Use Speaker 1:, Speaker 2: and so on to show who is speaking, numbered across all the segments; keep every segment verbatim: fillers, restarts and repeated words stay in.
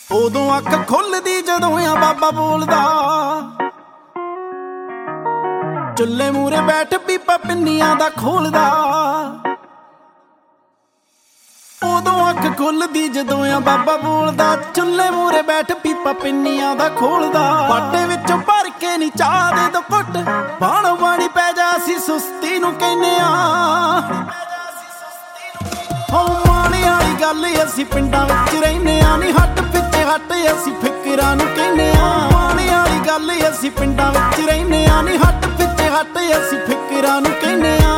Speaker 1: ਉਦੋਂ ਅੱਖ ਖੁੱਲਦੀ ਜਦੋਂ ਆ ਬਾਬਾ ਬੋਲਦਾ, ਚੁੱਲ੍ਹੇ ਮੂਰੇ ਬੈਠ ਪੀਪਾ ਪਿੰਨੀਆਂ ਦਾ ਖੋਲਦਾ। ਉਦੋਂ ਅੱਖ ਖੁੱਲਦੀ ਜਦੋਂ ਆ ਬਾਬਾ ਬੋਲਦਾ, ਚੁੱਲ੍ਹੇ ਮੂਰੇ ਬੈਠ ਪੀਪਾ ਪਿੰਨੀਆਂ ਦਾ ਖੋਲਦਾ। ਬਾਟੇ ਵਿੱਚੋਂ ਭਰ ਕੇ ਨੀ ਚਾਹ ਦੇ ਦੋ ਘੁੱਟ, ਬਾਣੋ ਬਾਣੀ ਪੈ ਜਾ ਅਸੀਂ ਸੁਸਤੀ ਨੂੰ ਕਹਿੰਦੇ ਆ। ਹੋ ਮਾਣੇ ਵਾਲੀ ਗੱਲ ਅਸੀਂ ਪਿੰਡਾਂ ਵਿੱਚ ਰਹਿੰਦੇ ਆ, ਨੀ ਹੱਟ ਪਿੱਛੇ ਹੱਟ ਅਸੀਂ ਫਿਕਰਾਂ ਨੂੰ ਕਹਿੰਦੇ ਆ। ਮਾਣੇ ਵਾਲੀ ਗੱਲ ਅਸੀਂ ਪਿੰਡਾਂ ਵਿੱਚ ਰਹਿੰਦੇ ਆ, ਨੀ ਹੱਟ ਪਿੱਛੇ ਹੱਟ ਅਸੀਂ ਫਿਕਰਾਂ ਨੂੰ ਕਹਿੰਦੇ ਆ।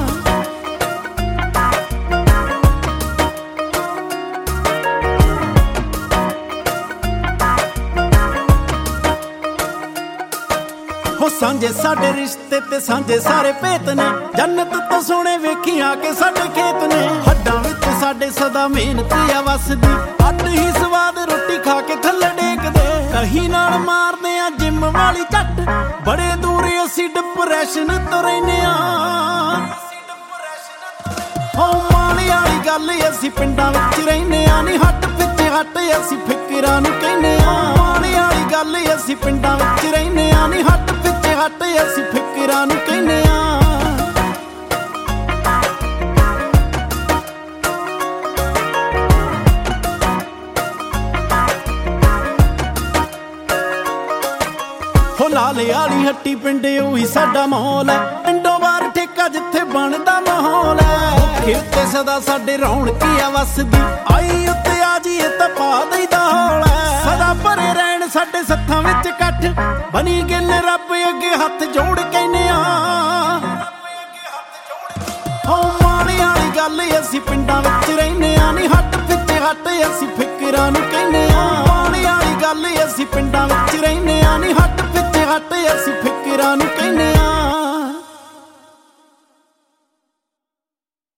Speaker 1: ਹੋ ਸਾਂਝੇ ਸਾਡੇ ਰਿਸ਼ਤੇ ਤੇ ਸਾਂਝੇ ਸਾਰੇ ਭੇਤ ਨੇ, ਜੰਨਤ ਤੋਂ ਸੋਹਣੇ ਵੇਖੀ ਆ ਕੇ ਸਾਡੇ ਖੇਤ ਨੇ। ਹੱਡਾਂ ਵਿੱਚ ਸਾਡੇ ਸਦਾ ਮਿਹਨਤ ਆ ਵਸਦੀ, ਅੱਡ ਹੀ ਸਵਾਦ ਰੋਟੀ ਖਾ ਕੇ ਥੱਲੇ ਡੇਕਦੇ। ਕਹੀ ਨਾਲ ਮਾਰਦੇ ਆ ਜਿੰਮ ਵਾਲੀ ਝੱਟ, ਬੜੇ ਦੂਰ ਅਸੀਂ ਡਿਪਰੈਸ਼ਨ ਤੋਂ ਰਹਿੰਦੇ ਆ। ਹੋ ਮਾਣੇ ਵਾਲੀ ਗੱਲ ਅਸੀਂ ਪਿੰਡਾਂ ਵਿੱਚ ਰਹਿੰਦੇ ਆ, ਨੀ ਹੱਟ ਪਿੱਛੇ ਹੱਟ ਅਸੀਂ ਫਿਕਰਾਂ ਨੂੰ ਕਹਿੰਦੇ ਆ। ਮਾਣੇ ਵਾਲੀ ਗੱਲ ਅਸੀਂ ਪਿੰਡਾਂ ਵਿੱਚ ਰਹਿੰਦੇ ਆ, ਨੀ ਹੱਟ ਪਿੱਛੇ ਹੱਟ ਅਸੀਂ ਫਿਕਰਾਂ ਨੂੰ ਕਹਿੰਦੇ ਆ। ਹੋ ਲਾਲੇ ਵਾਲੀ ਹੱਟੀ ਪਿੰਡ ਉਹੀ ਸਾਡਾ ਮਾਹੌਲ ਹੈ, ਪਿੰਡੋਂ ਬਾਹਰ ਠੇਕਾ ਜਿੱਥੇ ਬਣਦਾ ਮਾਹੌਲ ਹੈ। ਖੇਤੇ ਸਦਾ ਸਾਡੇ ਰੌਣਕੀ ਆ ਵਸਦੀ, ਆਈ ਉੱਤੇ ਆ ਜੀ ਇਹ ਤਾਂ ਪਾ ਦਈਦਾ ਹੌਲ ਹੈ। ਸਦਾ ਭਰੇ ਰਹਿਣ ਸਾਡੇ ਸੱਥਾਂ ਵਿੱਚ ਇਕੱਠ, ਬਣੀ ਗਿੱਲ ਰੱਬ ਅੱਗੇ ਹੱਥ ਜੋੜ ਕਹਿੰਦੇ ਆ। ਹੋ ਮਾਣੇ ਵਾਲੀ ਗੱਲ ਅਸੀਂ ਪਿੰਡਾਂ ਵਿੱਚ ਰਹਿੰਦੇ ਆ, ਨੀ ਹੱਟ ਪਿੱਛੇ ਹੱਟ ਅਸੀਂ ਫਿਕਰਾਂ ਨੂੰ ਕਹਿੰਦੇ ਆ।